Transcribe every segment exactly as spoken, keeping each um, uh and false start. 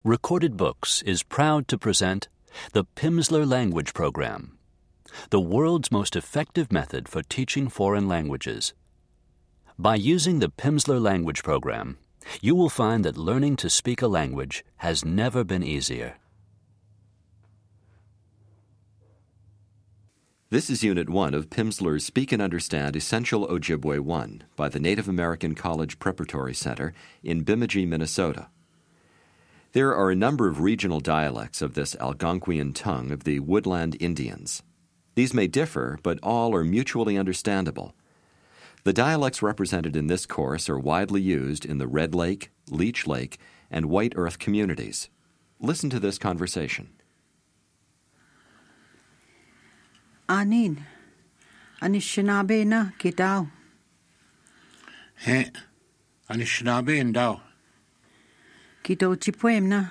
Recorded Books is proud to present the Pimsleur Language Program, the world's most effective method for teaching foreign languages. By using the Pimsleur Language Program, you will find that learning to speak a language has never been easier. This is Unit one of Pimsleur's Speak and Understand Essential Ojibwe one by the Native American College Preparatory Center in Bemidji, Minnesota. There are a number of regional dialects of this Algonquian tongue of the Woodland Indians. These may differ, but all are mutually understandable. The dialects represented in this course are widely used in the Red Lake, Leech Lake, and White Earth communities. Listen to this conversation. Anin, Anishinabe na kitao. He, Anishinabe ndao. Kito chipuem na.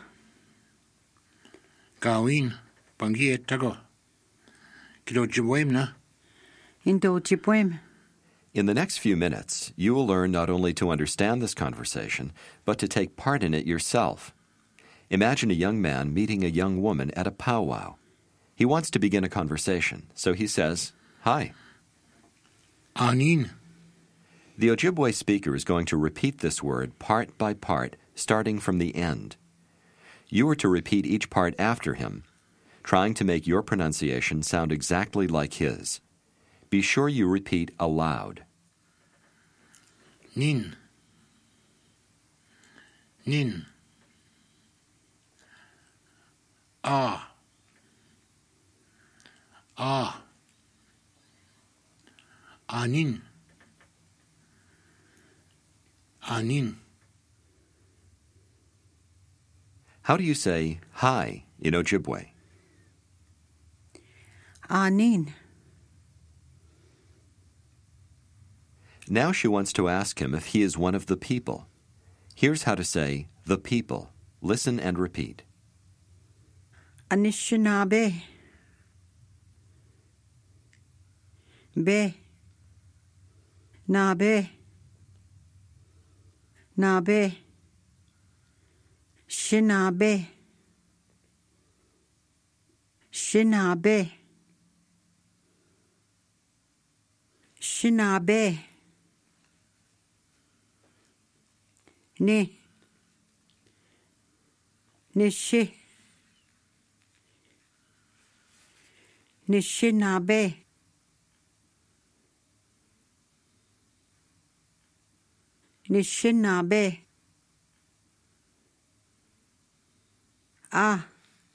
Gawin, pangi etago. Kito chipuem na. Into chipuem. In the next few minutes, you will learn not only to understand this conversation, but to take part in it yourself. Imagine a young man meeting a young woman at a powwow. He wants to begin a conversation, so he says, "Hi." Anin. The Ojibwe speaker is going to repeat this word part by part, starting from the end. You are to repeat each part after him, trying to make your pronunciation sound exactly like his. Be sure you repeat aloud. Nin. Nin. Ah. Ah. Anin. Anin. How do you say hi in Ojibwe? Anin. Now she wants to ask him if he is one of the people. Here's how to say the people. Listen and repeat. Anishinabe. Be. Nabe. Nabe. Shinabe. Shinabe. Shinabe. Ni. Nishi. Nishinabe. Nishinabe. Ah.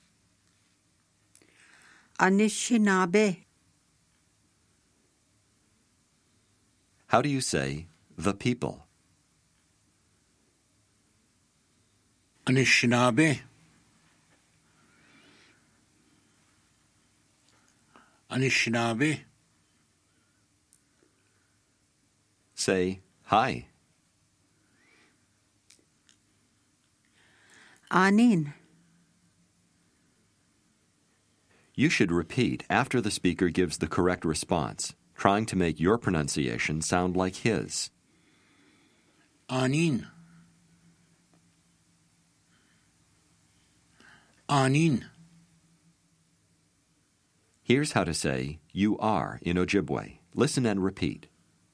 Anishinabe. How do you say the people? Anishinabe. Anishinabe. Say hi. Anin. You should repeat after the speaker gives the correct response, trying to make your pronunciation sound like his. Anin. Anin. Here's how to say you are in Ojibwe. Listen and repeat.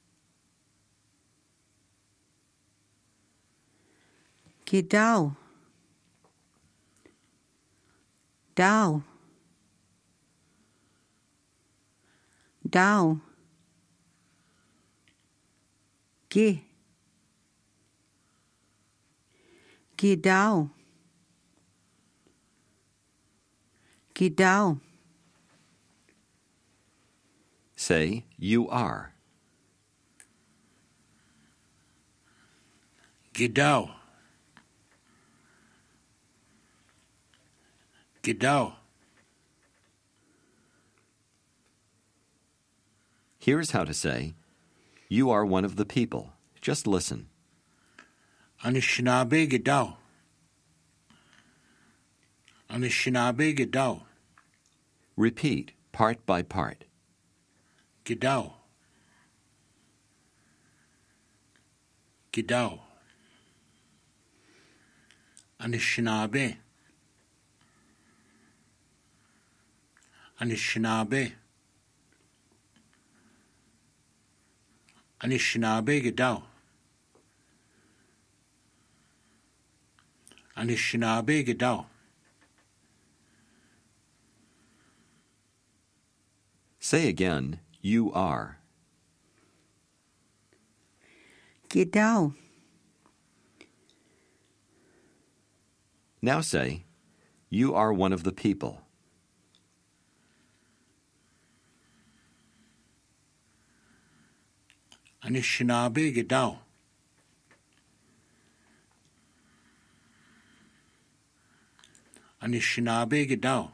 Kidao. Dao. Dao. Gi. Gidao. Gidao. Say you are. Gidao. Gidao. Here's how to say you are one of the people. Just listen. Anishinabe Gidao. Anishinabe Gidao. Repeat part by part. Gidao. Gidao. Anishinaabe. Anishinaabe. Anishinaabe Gedao. Anishinaabe Gedao. Say again, you are. Gedao. Now say, you are one of the people. Anishinaabe Gedao. Anishinaabe Gedao.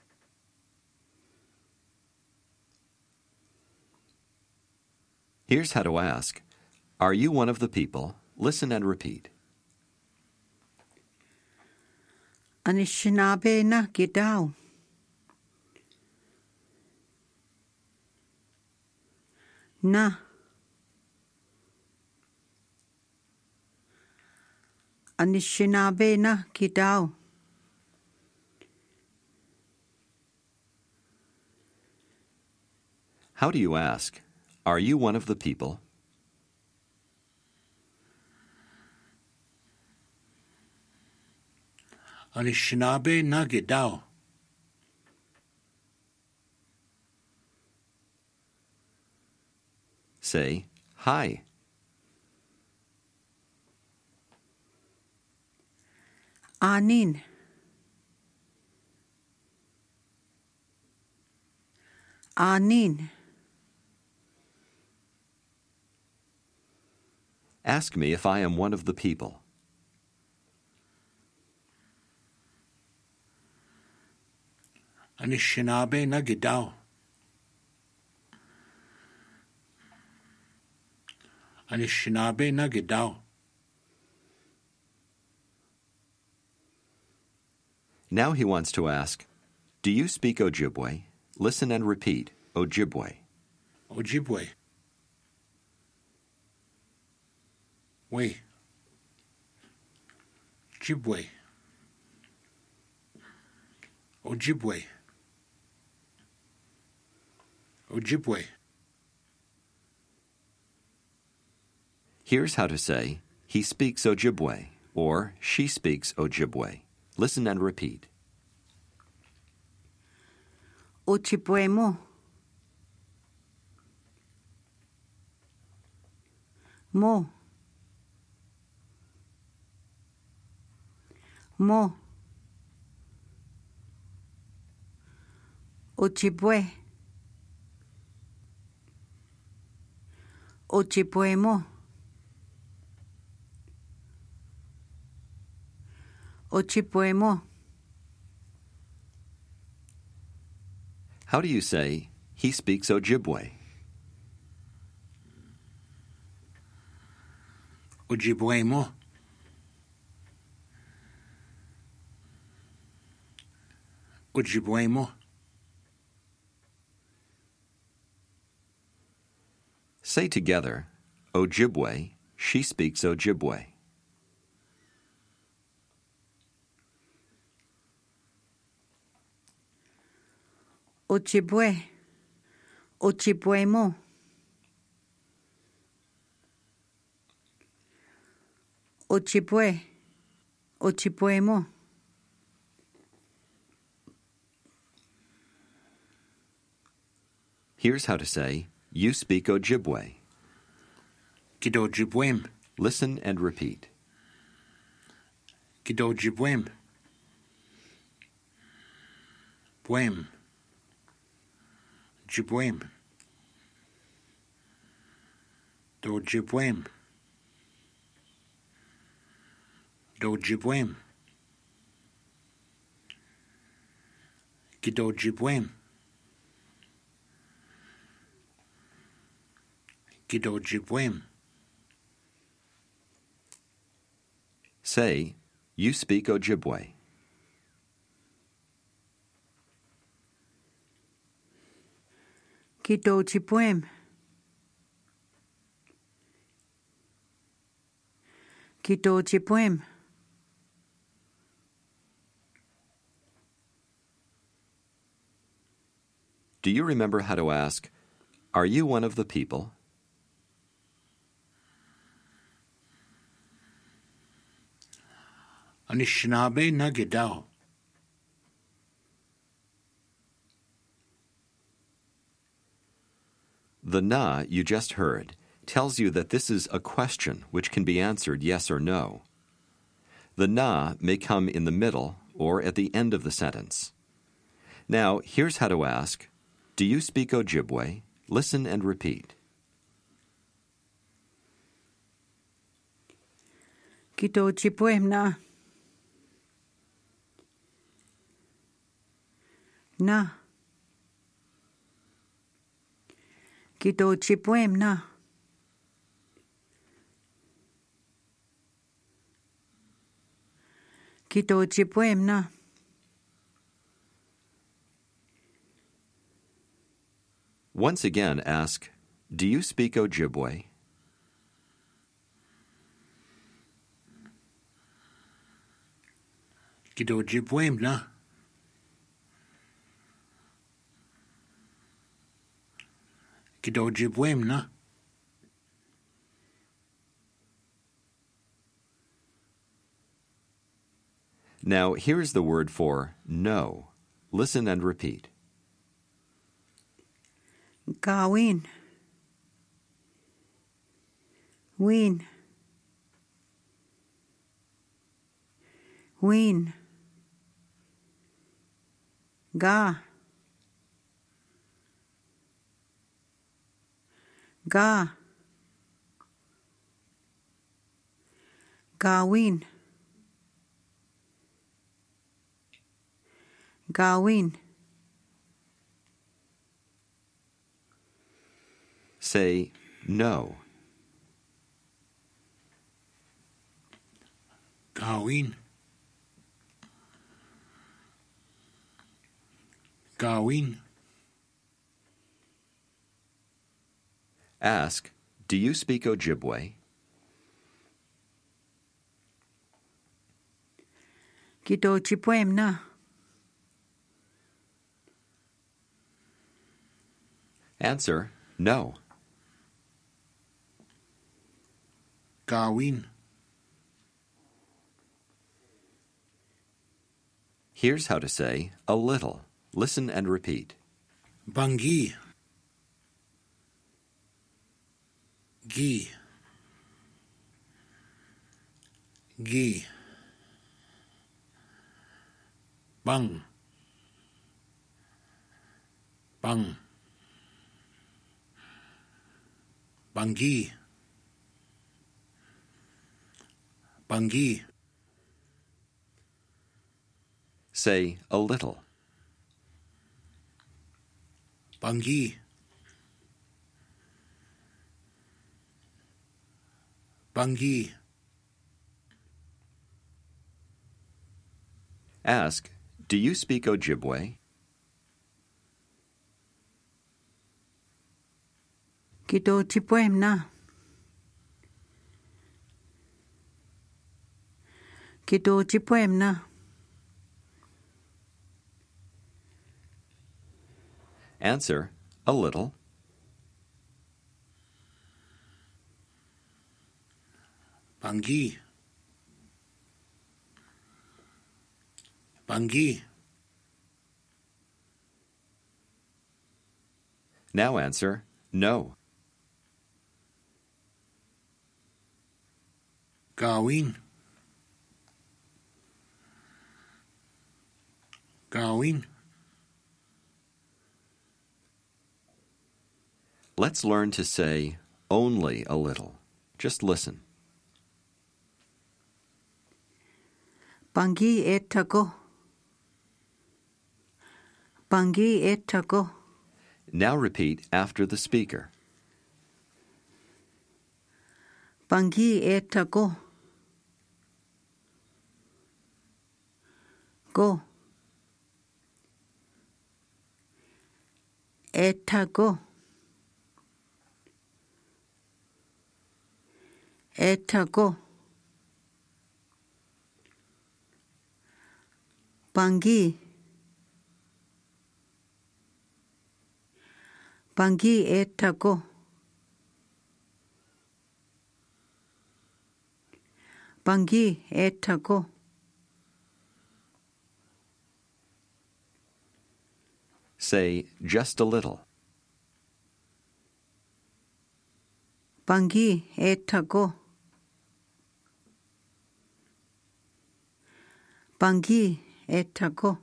Here's how to ask, are you one of the people? Listen and repeat. Anishinaabe na Gedao. Na. Anishinaabe na Gedao. How do you ask, are you one of the people? Anishinaabe na Gedao. Say, hi. Anin. Anin. Ask me if I am one of the people. Anishinaabe na Gedao. Anishinaabe na Gedao. Now he wants to ask, do you speak Ojibwe? Listen and repeat, Ojibwe. Ojibwe. We. Ojibwe. Ojibwe. Ojibwe. Here's how to say, he speaks Ojibwe, or she speaks Ojibwe. Listen and repeat. Ojibwe mo. Mo. Mo. Ojibwe. Ojibwe mo. Ojibwe mo. How do you say, he speaks Ojibwe? Ojibwe mo. Ojibwe mo. Say together, Ojibwe, she speaks Ojibwe. Ojibwe. Ojibwe mo. Ojibwe. Ojibwe mo. Here's how to say, you speak Ojibwe. Kidojibwem. Listen and repeat. Kidojibwem. Bwem. Jibwem. Dojibwem. Dojibwem. Kidojibwem. Kidojibwem. Say, you speak Ojibwe. Kidojibwem. Kidojibwem. Do you remember how to ask, "Are you one of the people?" Anishinaabe na Gidao. The na you just heard tells you that this is a question which can be answered yes or no. The na may come in the middle or at the end of the sentence. Now, here's how to ask, "Do you speak Ojibwe?" Listen and repeat. Kito Ojibwe na. Na. Kito Ojibwe na. Kito Ojibwe na. Once again, ask, "Do you speak Ojibwe?" Kito Ojibwe na. Kito Ojibwe na. Now, here's the word for no. Listen and repeat. Gawin. Win. Win. Ga. Ga. Gawin. Gawin. Say no. Gawin. Gawin. Ask, "Do you speak Ojibwe?" Kito Ojibwe na. Answer, no. Gawin. Here's how to say a little. Listen and repeat. Bangi. Gi. Gi. Bang. Bang. Bangi. Bangi. Say a little. Bangi. Bangi. Ask, "Do you speak Ojibwe?" Kito Ojibwe na. Kito Ojibwe na. Answer, a little. Bangi. Bangi. Now answer, no. Gawin. Gawin. Let's learn to say only a little. Just listen. Bangi etago. Bangi etago. Now repeat after the speaker. Bangi etago. Go. Etago. Etago. Bangi. Bangi etako. Bangi etako. Say just a little. Bangi etako. Bangi etako.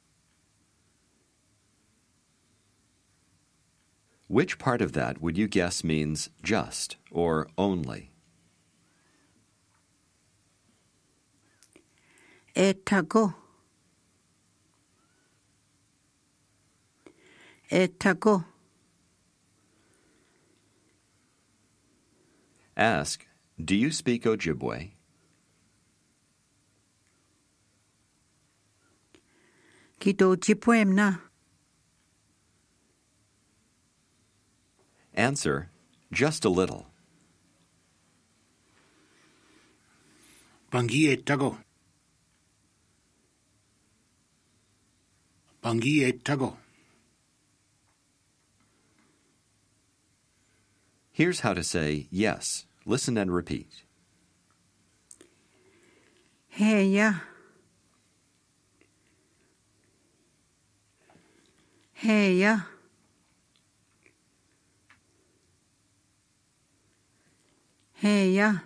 Which part of that would you guess means just or only? Etako. Etako. Ask, do you speak Ojibwe? Kito Ojibwe na. Answer, just a little. Bangi etago. Bangi etago. Here's how to say yes. Listen and repeat. Heya. Heya. Heya.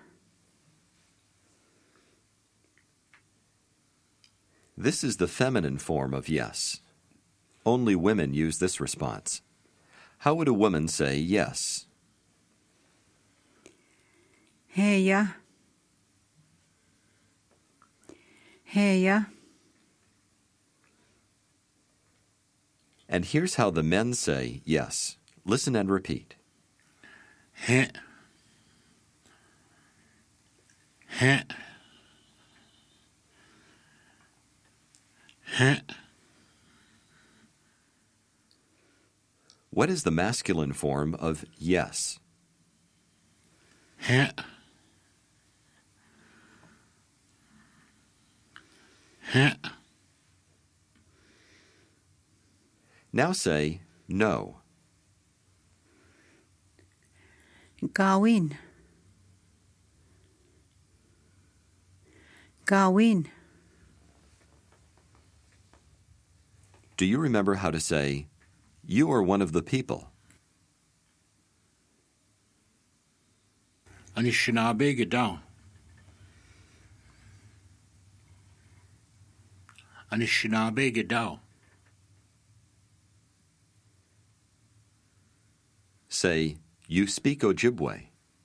This is the feminine form of yes. Only women use this response. How would a woman say yes? Heya. Heya. And here's how the men say yes. Listen and repeat. He. He. He. What is the masculine form of yes? He. He. Now say no. Gawin. Gawin. Do you remember how to say, you are one of the people? Anishinaabe Gadao. Anishinaabe Gadao. Say, you speak Ojibwe.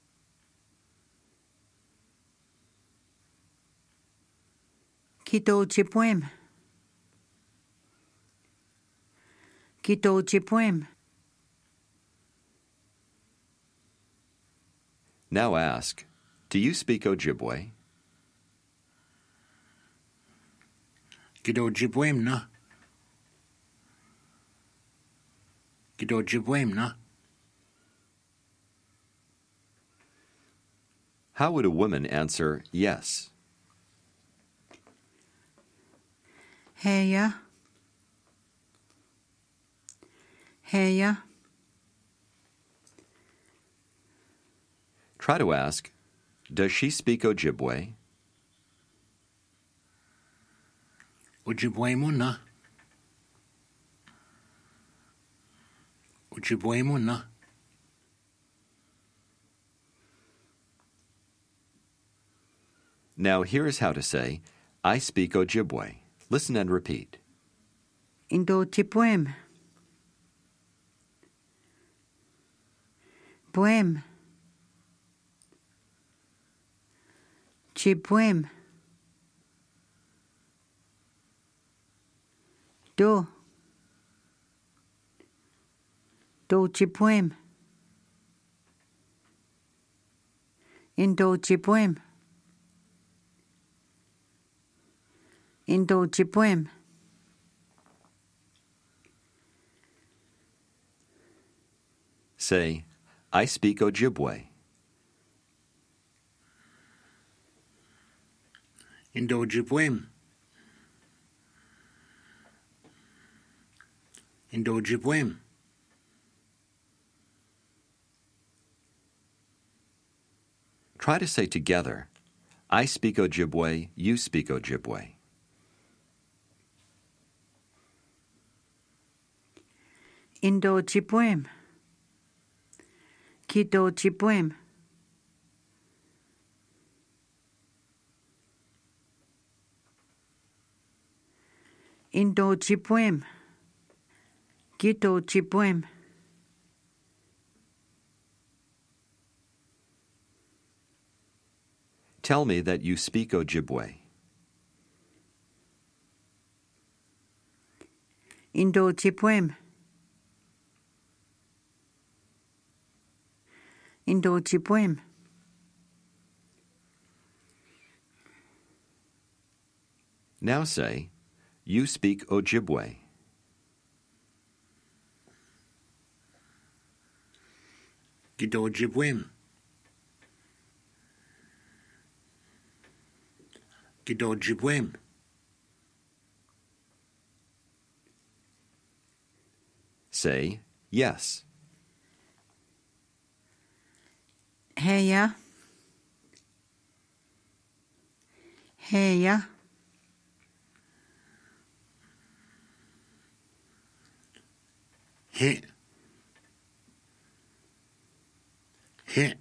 Kito Ojibwe. Kito Ojibwe. Now ask, do you speak Ojibwe? Gido Ojibwe na. Gido Ojibwe na. How would a woman answer yes? Heya. Heya. Try to ask, does she speak Ojibwe? Ojibwe mo na. Ojibwe mo na. Now here's how to say, I speak Ojibwe. Listen and repeat. Indo Ojibwe. Bwem. Chibwem. Do. Do Chibwem. Indo Ojibwe. Indo Ojibwe. Say, I speak Ojibwe. Indo Ojibwe. Indo Ojibwe. try to say together, I speak Ojibwe, you speak Ojibwe. Indo-Ojibwe. Kido-Ojibwe. Indo-Ojibwe. Kido-Ojibwe. Tell me that you speak Ojibwe. Indo-Ojibwe. Indo-Ojibwe. Now say, you speak Ojibwe. Kido Ojibwe. Kido Ojibwe. Say, yes. Heya. Heya. He. He.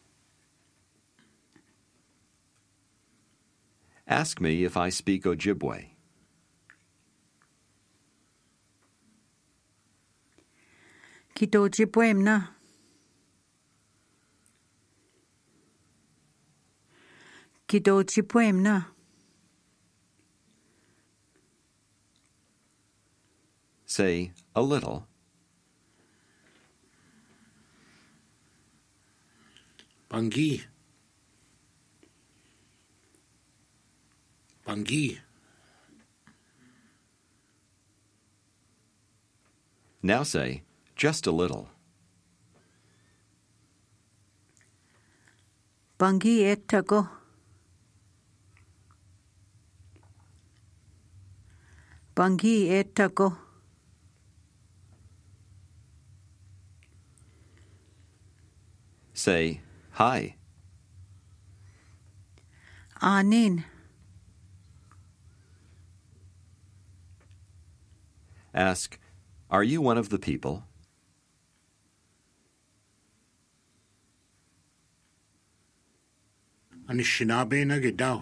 Ask me if I speak Ojibwe. Kido Ojibwe na. Kido Ojibwe na. Say, a little. Bangi. Bangi. Now say, just a little. Bangi etago. Bangi etago. Say, hi. Anin. Ask, are you one of the people? Anishinaabe na Gidao.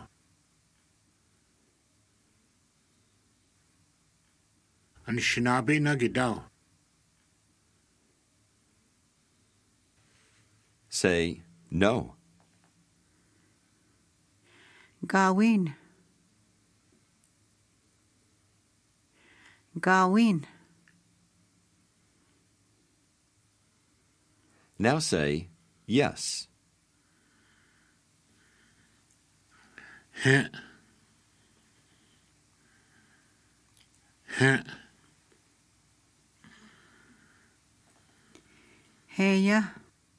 Anishinaabe na Gidao. Say, no. Gawin. Gawin. Now say, yes. He. He. Heya.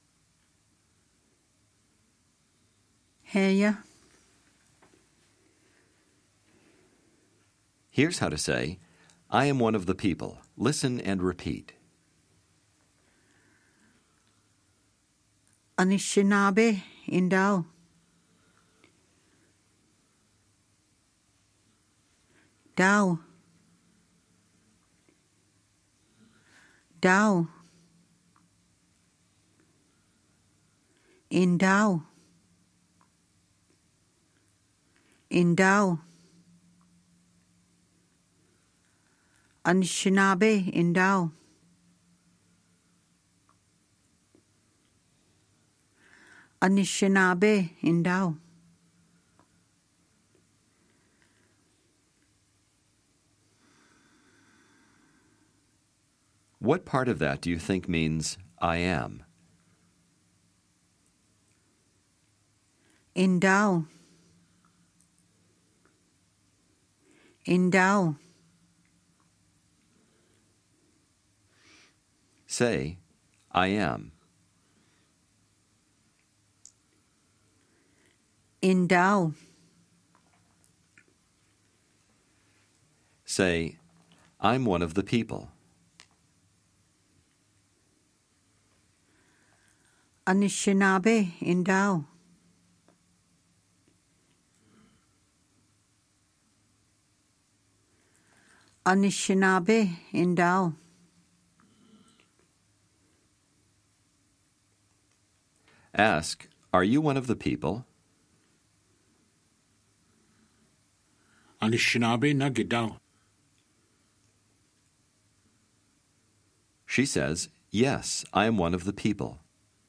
Heya. Here's how to say, I am one of the people. Listen and repeat. Anishinaabe indao. Dao. Dao. Indao. Indao. Anishinaabe indao. Anishinaabe indao. What part of that do you think means I am? Indao. Indao. Say, I am. Indao. Say, I'm one of the people. Anishinaabe indao. Anishinaabe in Dao. Ask, are you one of the people? Anishinaabe na Gidao. She says, yes, I am one of the people.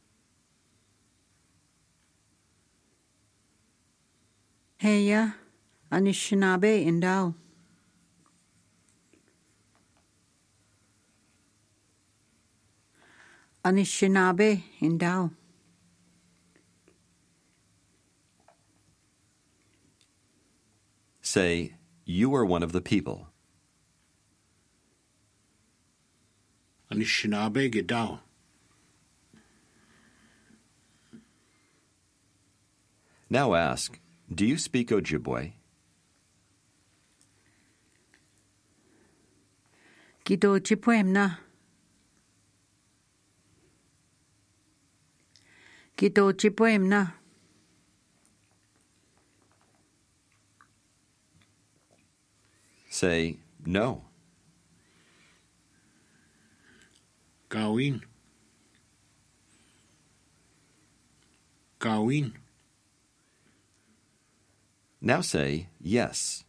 Heya Anishinaabe in Dao. Anishinaabe in Dao. Say, you are one of the people. Anishinaabe Gidao. Now ask, do you speak Ojibwe? Gido Chipwemna. Gido Chipwemna. Say, no. Gawin. Gawin. Now say, yes.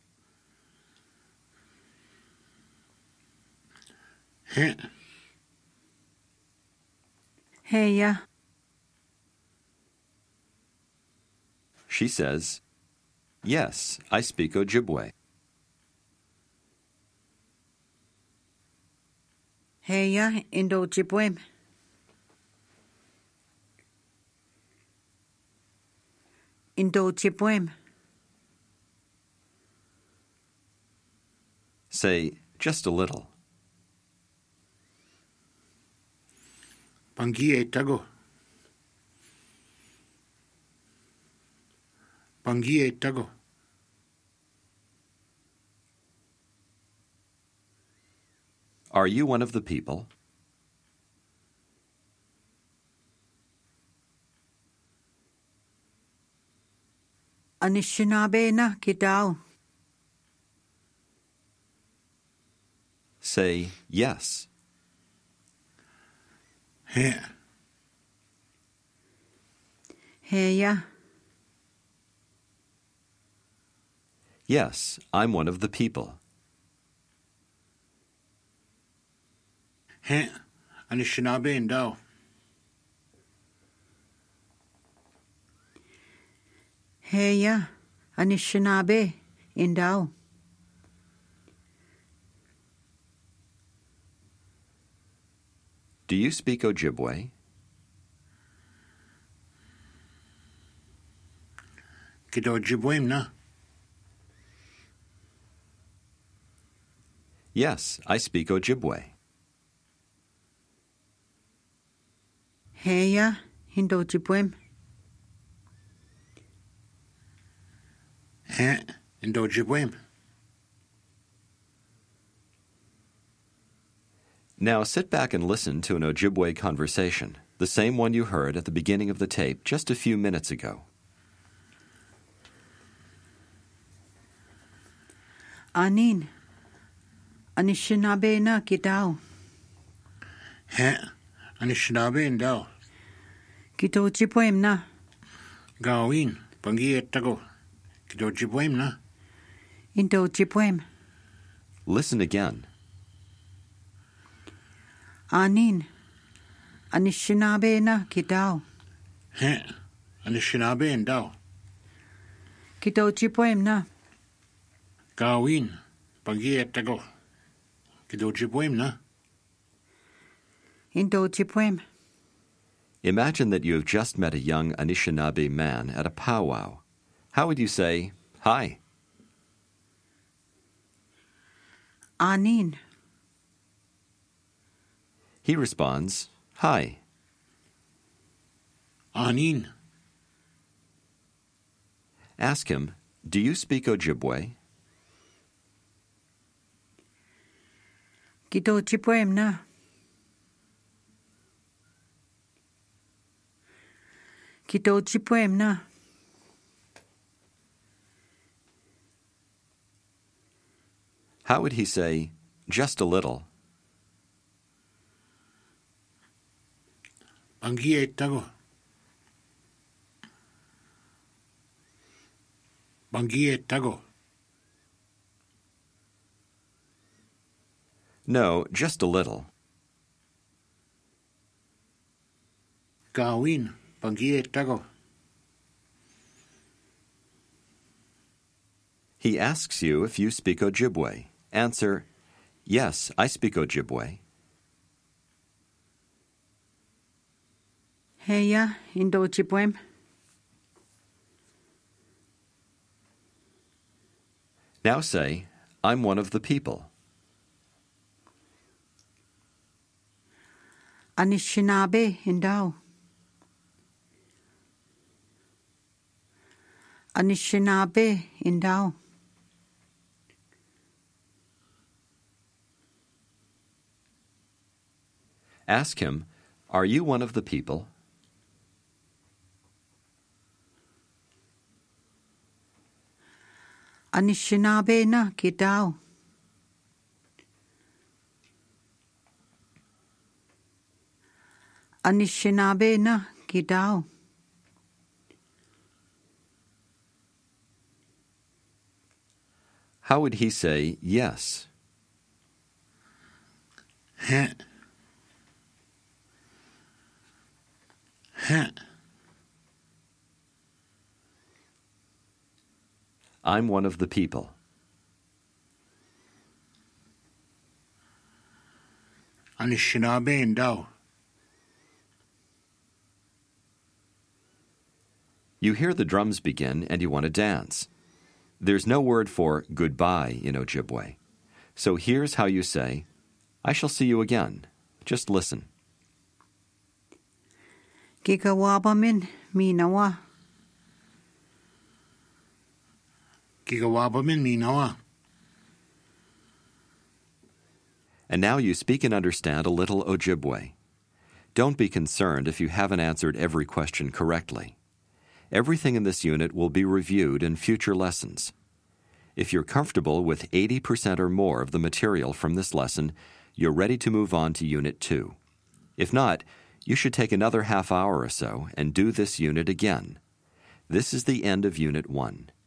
He. Heya. She says, yes, I speak Ojibwe. Heya Indo Chipwem. Indo Chipwem. Say, just a little. Pangi Tago. Pangi Tago. Are you one of the people? Anishinaabe na Gidao. Say, yes. He. Heya. Yes, I'm one of the people. He. Anishinaabe in Dao. Heya Anishinaabe in Dao. Do you speak Ojibwe? Gido Ojibwe na. Yes, I speak Ojibwe. Heya Indo Chipwem. He. Indo Ojibwe. Now sit back and listen to an Ojibwe conversation, the same one you heard at the beginning of the tape just a few minutes ago. Anin. Anishinaabe na Gidao. He. Anishinaabe in Dao. Gido Chipwem na. Gawin. Pangi Tago. Gido Ojibwe na. Indo Chipwem. Listen again. Anin. Anishinaabe na Gidao. He. Anishinaabe in Dao. Gido Chipwem na. Gawin. Pangi Tago. Gido Ojibwe na. Indo Chipwem. Imagine that you have just met a young Anishinaabe man at a powwow. How would you say, hi? Anin. He responds, hi. Anin. Ask him, do you speak Ojibwe? Gido Chipwem na. Gido Chipwem na. How would he say, just a little. Bangiet tago. Bangiet tago. No, just a little. Gawin, bangiet tago. He asks you if you speak Ojibwe. Answer, yes, I speak Ojibwe. Heya, indo Ojibwe. Now say, I'm one of the people. Anishinaabe, indao. Anishinaabe, indao. Ask him, are you one of the people? Anishinaabe na kidao. Anishinaabe na kidao. How would he say yes? Heh. Heh. I'm one of the people. Anishinaabe indao. You hear the drums begin and you want to dance. There's no word for goodbye in Ojibwe. So here's how you say, I shall see you again. Just listen. Gigawabamin, minawa. Gigawabamin minawa. And now you speak and understand a little Ojibwe. Don't be concerned if you haven't answered every question correctly. Everything in this unit will be reviewed in future lessons. If you're comfortable with eighty percent or more of the material from this lesson, you're ready to move on to Unit two. If not, you should take another half hour or so and do this unit again. This is the end of Unit one.